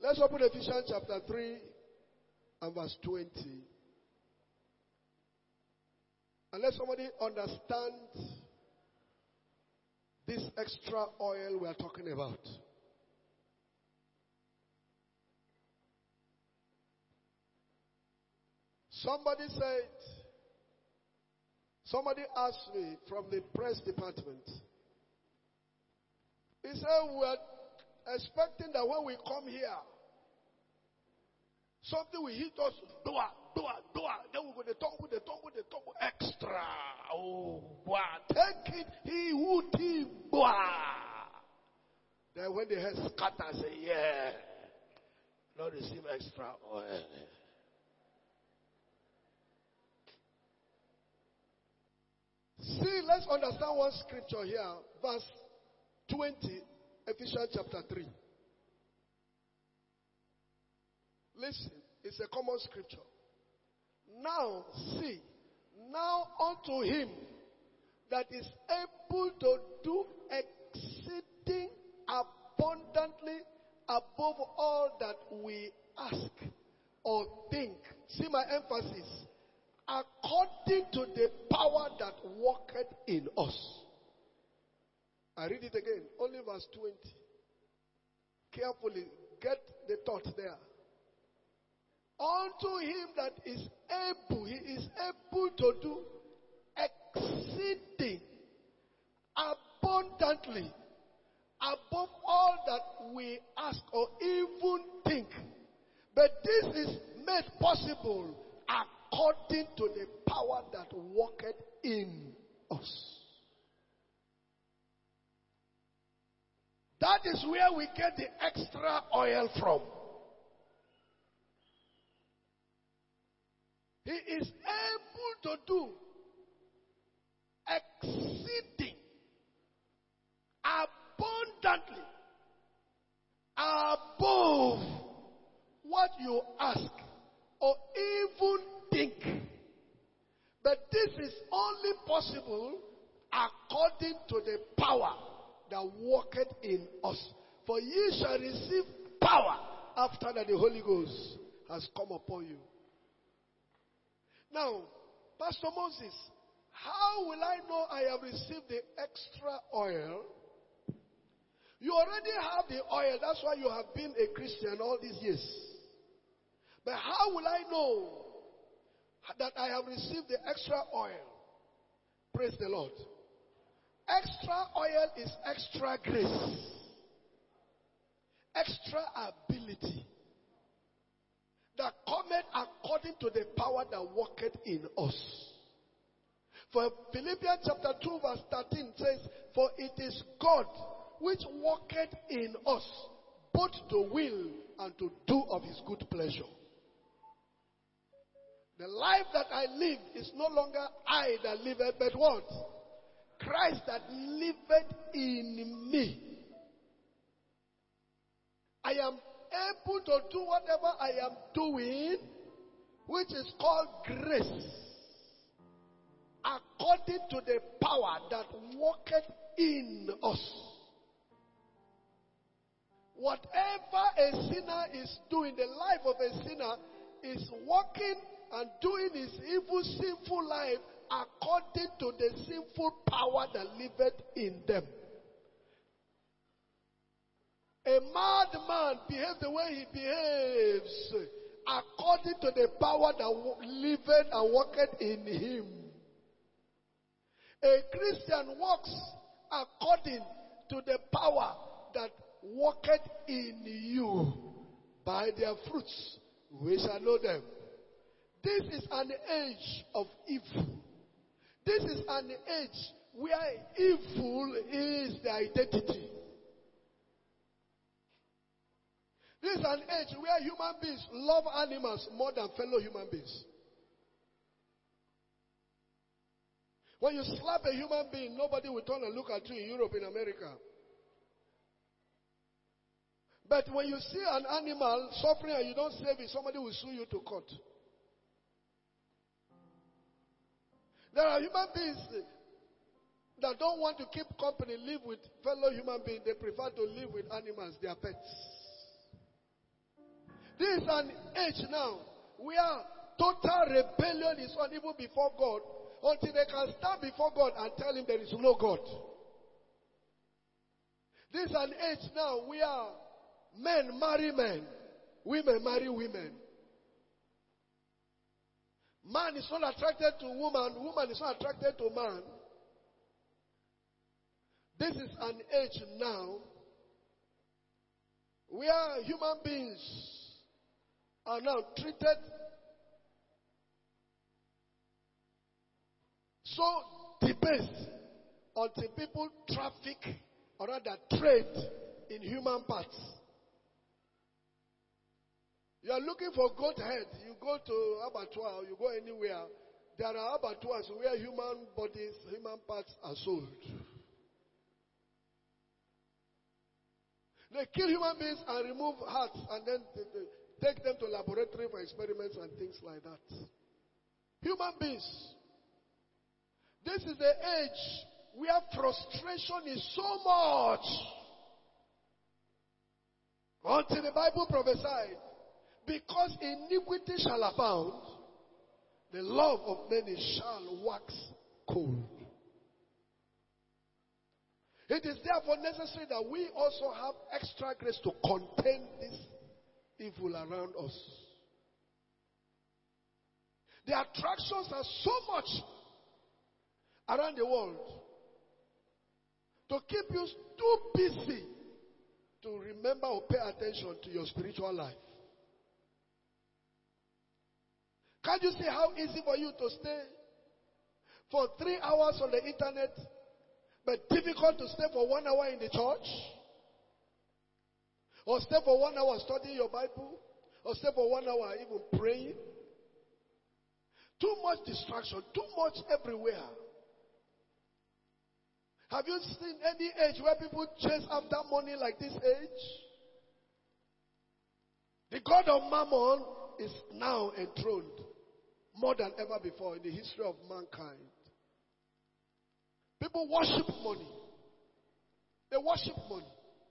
Let's open Ephesians chapter 3 and verse 20. And let somebody understand this extra oil we are talking about. Somebody asked me from the press department. He said, we are expecting that when we come here, something will hit us, doa. Then we're going to talk with the tongue extra. Oh, boy. Take it, he who did, boy. Then when the head scatters, say, yeah, Lord, receive extra oil. See, let's understand one scripture here. Verse 20, Ephesians chapter 3. Listen, it's a common scripture. Now, see, now unto him that is able to do exceeding abundantly above all that we ask or think. See my emphasis. According to the power that worketh in us. I read it again. Only verse 20. Carefully. Get the thought there. Unto him that is able. He is able to do exceeding abundantly above all that we ask or even think. But this is made possible according to the power that worketh in us. That is where we get the extra oil from. He is able to do exceeding abundantly above what you ask or even think. But this is only possible according to the power that worketh in us. For ye shall receive power after that the Holy Ghost has come upon you. Now, Pastor Moses, how will I know I have received the extra oil? You already have the oil. That's why you have been a Christian all these years. But how will I know that I have received the extra oil? Praise the Lord. Extra oil is extra grace, extra ability that cometh according to the power that worketh in us. For Philippians chapter 2 verse 13 says, for it is God which worketh in us both to will and to do of his good pleasure. The life that I live is no longer I that liveth, but what? Christ that liveth in me. I am able to do whatever I am doing, which is called grace, according to the power that worketh in us. Whatever a sinner is doing, the life of a sinner is working and doing his evil, sinful life according to the sinful power that liveth in them. A madman behaves the way he behaves according to the power that liveth and worketh in him. A Christian walks according to the power that worketh in you. By their fruits we shall know them. This is an age of evil. This is an age where evil is the identity. This is an age where human beings love animals more than fellow human beings. When you slap a human being, nobody will turn and look at you in Europe, in America. But when you see an animal suffering and you don't save it, somebody will sue you to court. There are human beings that don't want to keep company, live with fellow human beings. They prefer to live with animals, their pets. This is an age now where total rebellion is on even before God, until they can stand before God and tell him there is no God. This is an age now where men marry men, women marry women. Man is not attracted to woman, woman is not attracted to man. This is an age now where human beings are now treated so debased until people traffic or rather trade in human parts. You are looking for goat head, you go to abattoir, you go anywhere. There are abattoirs where human bodies, human parts are sold. They kill human beings and remove hearts and then they take them to laboratory for experiments and things like that. Human beings. This is the age where frustration is so much. Until the Bible prophesied, because iniquity shall abound, the love of many shall wax cold. It is therefore necessary that we also have extra grace to contain this evil around us. The attractions are so much around the world to keep you too busy to remember or pay attention to your spiritual life. Can't you see how easy for you to stay for 3 hours on the internet, but difficult to stay for 1 hour in the church? Or stay for 1 hour studying your Bible? Or stay for 1 hour even praying? Too much distraction, too much everywhere. Have you seen any age where people chase after money like this age? The God of Mammon is now enthroned more than ever before in the history of mankind. People worship money. They worship money.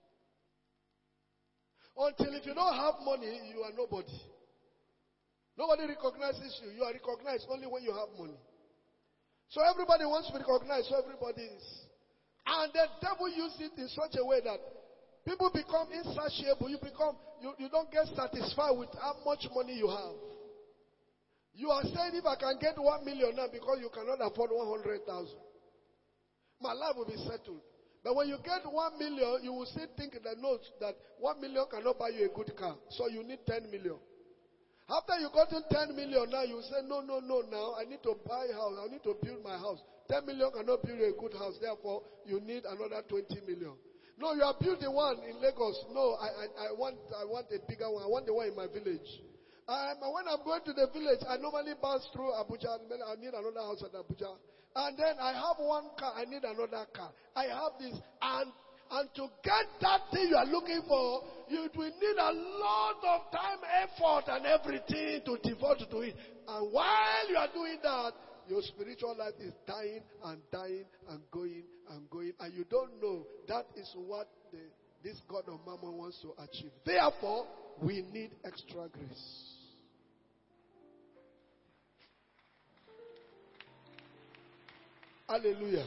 Until if you don't have money, you are nobody. Nobody recognizes you. You are recognized only when you have money. So everybody wants to be recognized, so everybody is. And the devil uses it in such a way that people become insatiable. You don't get satisfied with how much money you have. You are saying, if I can get 1 million now because you cannot afford 100,000, my life will be settled. But when you get 1 million, you will still think that note that 1 million cannot buy you a good car. So you need 10 million. After you got 10 million now, you say, no, now I need to buy a house. I need to build my house. 10 million cannot build a good house. Therefore, you need another 20 million. No, you are building one in Lagos. No, I want a bigger one. I want the one in my village. When I'm going to the village, I normally pass through Abuja. I need another house at Abuja. And then I have one car. I need another car. I have this. And to get that thing you are looking for, you will need a lot of time, effort, and everything to devote to it. And while you are doing that, your spiritual life is dying and dying and going and going. And you don't know that is what this God of Mammon wants to achieve. Therefore, we need extra grace. Hallelujah.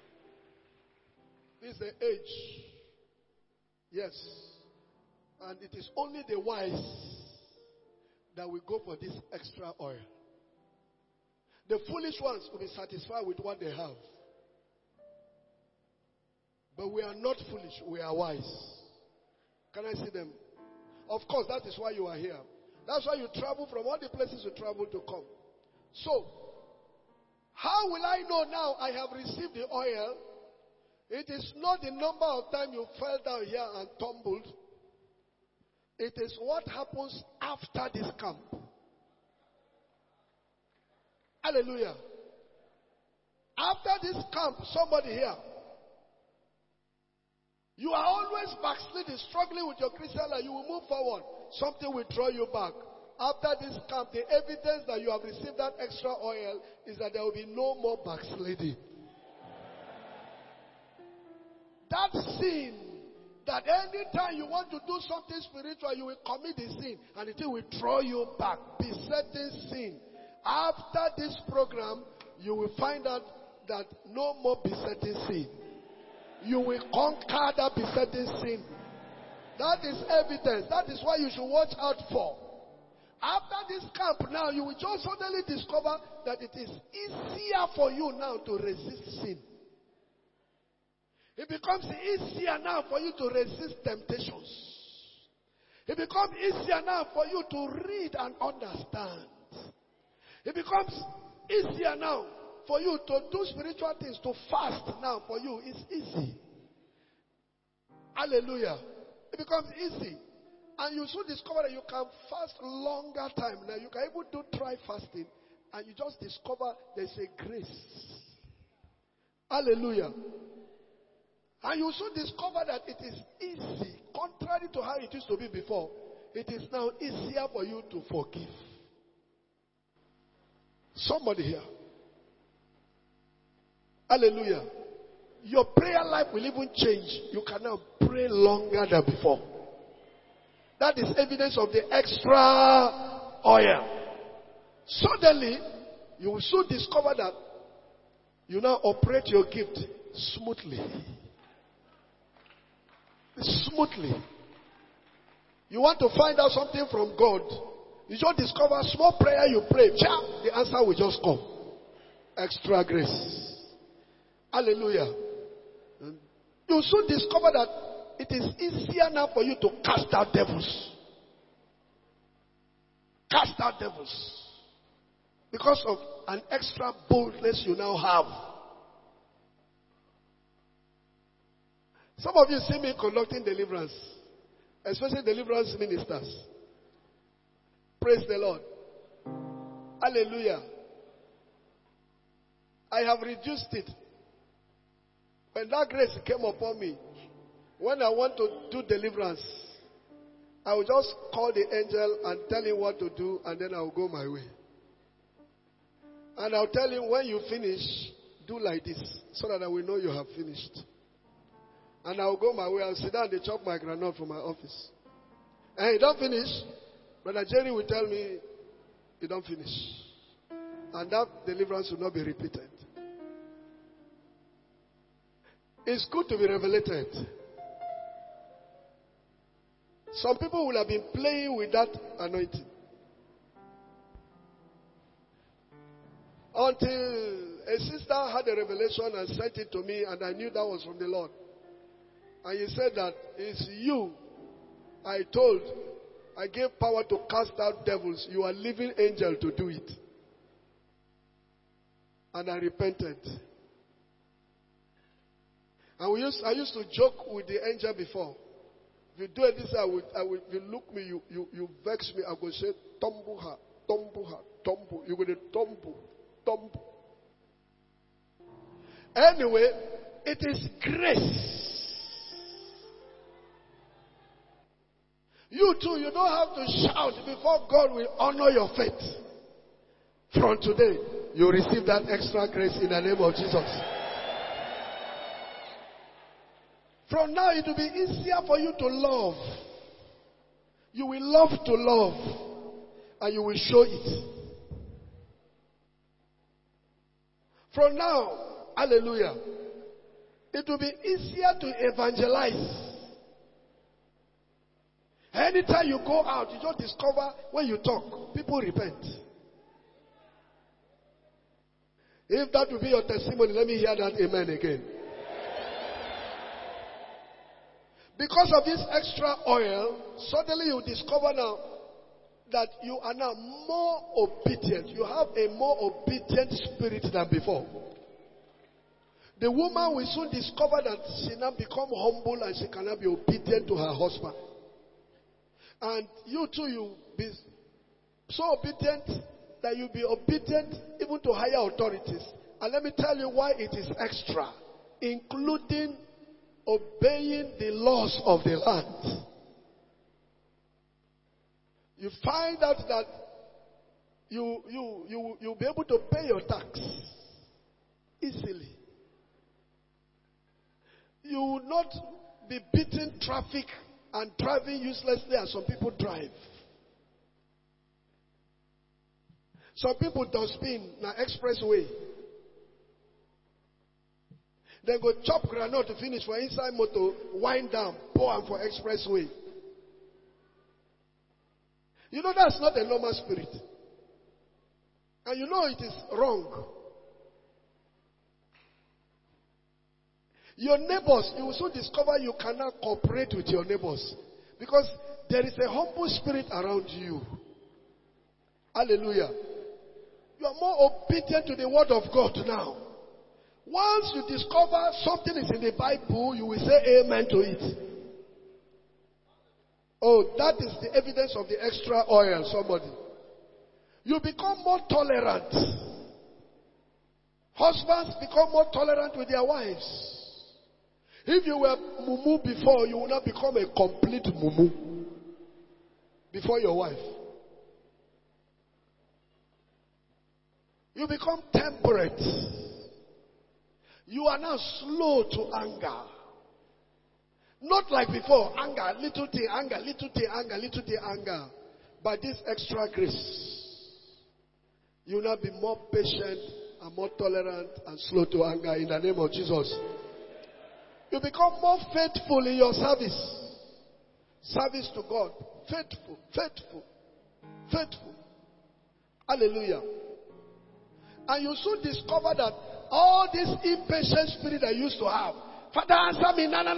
This is the age. Yes. And it is only the wise that will go for this extra oil. The foolish ones will be satisfied with what they have. But we are not foolish, we are wise. Can I see them? Of course, that is why you are here. That's why you travel from all the places you travel to come. So, how will I know now I have received the oil? It is not the number of times you fell down here and tumbled. It is what happens after this camp. Hallelujah. After this camp, somebody here, you are always backsliding, struggling with your Christian life. You will move forward. Something will draw you back. After this camp, the evidence that you have received that extra oil is that there will be no more backsliding. That sin That anytime you want to do something spiritual, you will commit the sin and it will throw you back. Besetting sin. After this program, you will find out that no more besetting sin. You will conquer that besetting sin. That is evidence. That is why you should watch out for. After this camp now, you will just suddenly discover that it is easier for you now to resist sin. It becomes easier now for you to resist temptations. It becomes easier now for you to read and understand. It becomes easier now for you to do spiritual things, to fast now for you. It's easy. Hallelujah. It becomes easy. And you soon discover that you can fast longer time. Now you can even do try fasting. And you just discover there's a grace. Hallelujah. And you soon discover that it is easy. Contrary to how it used to be before. It is now easier for you to forgive. Somebody here. Hallelujah. Your prayer life will even change. You can now pray longer than before. That is evidence of the extra oil. Suddenly, you will soon discover that you now operate your gift smoothly. Smoothly. You want to find out something from God. You just discover small prayer you pray. The answer will just come. Extra grace. Hallelujah. You soon discover that it is easier now for you to cast out devils. Cast out devils. Because of an extra boldness you now have. Some of you see me conducting deliverance. Especially deliverance ministers. Praise the Lord. Hallelujah. I have reduced it. When that grace came upon me, when I want to do deliverance, I will just call the angel and tell him what to do, and then I will go my way. And I'll tell him, when you finish, do like this, so that I will know you have finished. And I'll go my way. I'll sit down and chop my granite from my office. And you don't finish, Brother Jerry will tell me, you don't finish. And that deliverance will not be repeated. It's good to be revelated. Some people will have been playing with that anointing. Until a sister had a revelation and sent it to me, and I knew that was from the Lord. And he said that it's you. I gave power to cast out devils. You are a living angel to do it. And I repented. And I used to joke with the angel before. If you do it this, if you look me, you vex me. I go say, tumble her, tumble her, tumble. You're going to tumble. Anyway, it is grace. You too, you don't have to shout before God will honor your faith. From today, you receive that extra grace in the name of Jesus. From now, it will be easier for you to love. You will love to love, and you will show it. From now, hallelujah, it will be easier to evangelize. Anytime you go out, you just discover when you talk, people repent. If that will be your testimony, let me hear that amen again. Because of this extra oil, suddenly you discover now that you are now more obedient. You have a more obedient spirit than before. The woman will soon discover that she now become humble and she cannot be obedient to her husband. And you too, you be so obedient that you be obedient even to higher authorities. And let me tell you why it is extra, including obeying the laws of the land. You find out that you'll be able to pay your tax easily. You will not be beating traffic and driving uselessly as some people drive. Some people don't spin na expressway. They go chop granite to finish for inside motor, wind down, pour am for expressway. You know that's not a normal spirit. And you know it is wrong. Your neighbors, you will soon discover you cannot cooperate with your neighbors. Because there is a humble spirit around you. Hallelujah. You are more obedient to the word of God now. Once you discover something is in the Bible, you will say amen to it. Oh, that is the evidence of the extra oil, somebody. You become more tolerant. Husbands become more tolerant with their wives. If you were mumu before, you will not become a complete mumu before your wife. You become temperate. You are now slow to anger. Not like before, anger, little thing, anger, little thing, anger, little thing, anger. By this extra grace, you will now be more patient and more tolerant and slow to anger in the name of Jesus. You become more faithful in your service. Service to God. Faithful, faithful, faithful. Hallelujah. And you soon discover that all this impatient spirit I used to have, Father, answer me, no.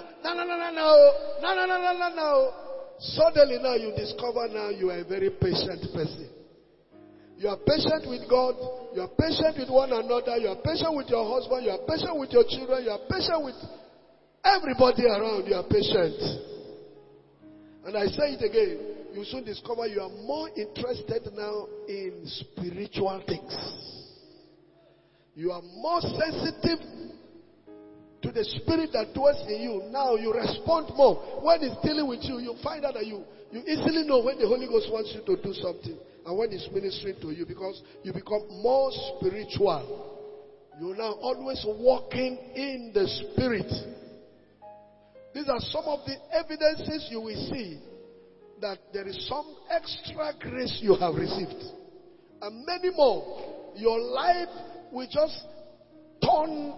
Suddenly now you discover now you are a very patient person. You are patient with God. You are patient with one another. You are patient with your husband. You are patient with your children. You are patient with everybody around. You are patient. And I say it again. You soon discover you are more interested now in spiritual things. You are more sensitive to the spirit that dwells in you. Now you respond more. When it's dealing with you, you find out that you easily know when the Holy Ghost wants you to do something and when it's ministering to you, because you become more spiritual. You're now always walking in the spirit. These are some of the evidences you will see that there is some extra grace you have received. And many more. Your life will just turn,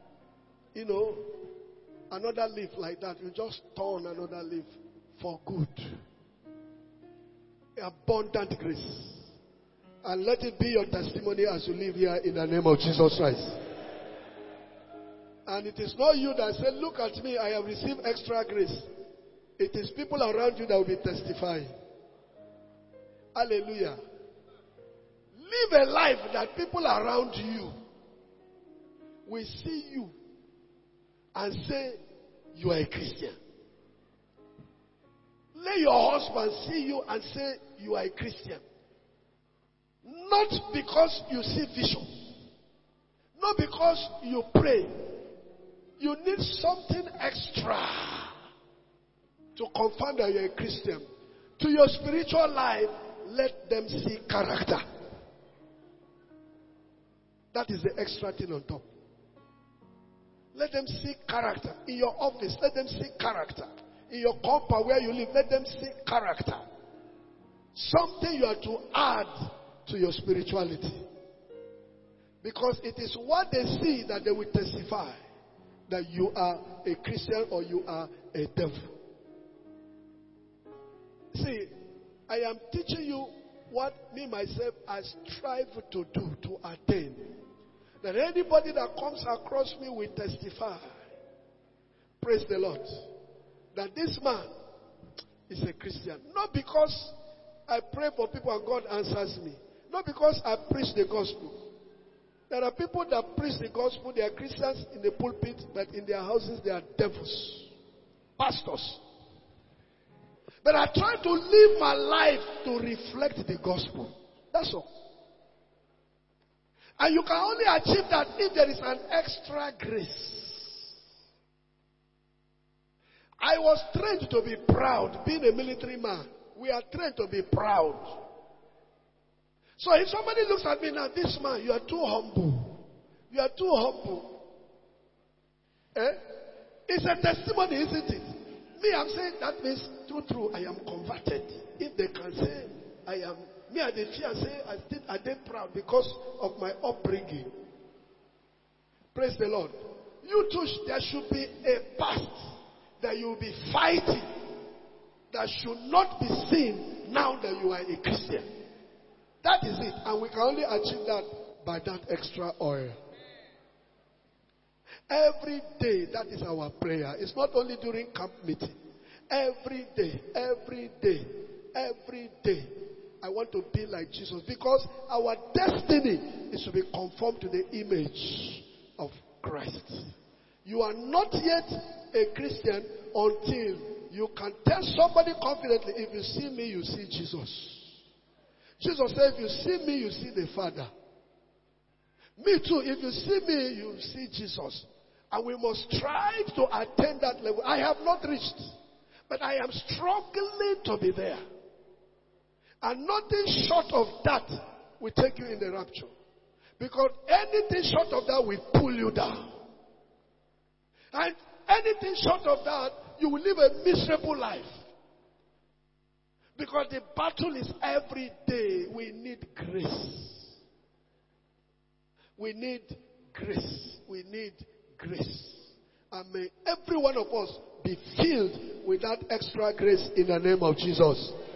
another leaf like that. You just turn another leaf for good. Abundant grace. And let it be your testimony as you live here in the name of Jesus Christ. And it is not you that say, look at me, I have received extra grace. It is people around you that will be testifying. Hallelujah. Live a life that people around you will see you and say, you are a Christian. Let your husband see you and say, you are a Christian. Not because you see vision. Not because you pray. You need something extra to confirm that you're a Christian. To your spiritual life, let them see character. That is the extra thing on top. Let them see character. In your office, let them see character. In your compound where you live, let them see character. Something you are to add to your spirituality. Because it is what they see that they will testify that you are a Christian or you are a devil. See, I am teaching you what me myself I strive to do, to attain. That anybody that comes across me will testify. Praise the Lord. That this man is a Christian. Not because I pray for people and God answers me. Not because I preach the gospel. There are people that preach the gospel, they are Christians in the pulpit, but in their houses they are devils. Pastors. But I try to live my life to reflect the gospel. That's all. And you can only achieve that if there is an extra grace. I was trained to be proud, being a military man. We are trained to be proud. So if somebody looks at me now, this man, you are too humble. You are too humble. It's a testimony, isn't it? Me, I'm saying that means true, I am converted. If they can say I am, me, I did fear say I did proud because of my upbringing. Praise the Lord. You too, there should be a past that you will be fighting that should not be seen now that you are a Christian. That is it. And we can only achieve that by that extra oil. Every day, that is our prayer. It's not only during camp meeting. Every day, I want to be like Jesus. Because our destiny is to be conformed to the image of Christ. You are not yet a Christian until you can tell somebody confidently, if you see me, you see Jesus. Jesus said, if you see me, you see the Father. Me too, if you see me, you see Jesus. And we must strive to attain that level. I have not reached, but I am struggling to be there. And nothing short of that will take you in the rapture. Because anything short of that will pull you down. And anything short of that, you will live a miserable life. Because the battle is every day. We need grace. We need grace. We need grace. And may every one of us be filled with that extra grace in the name of Jesus.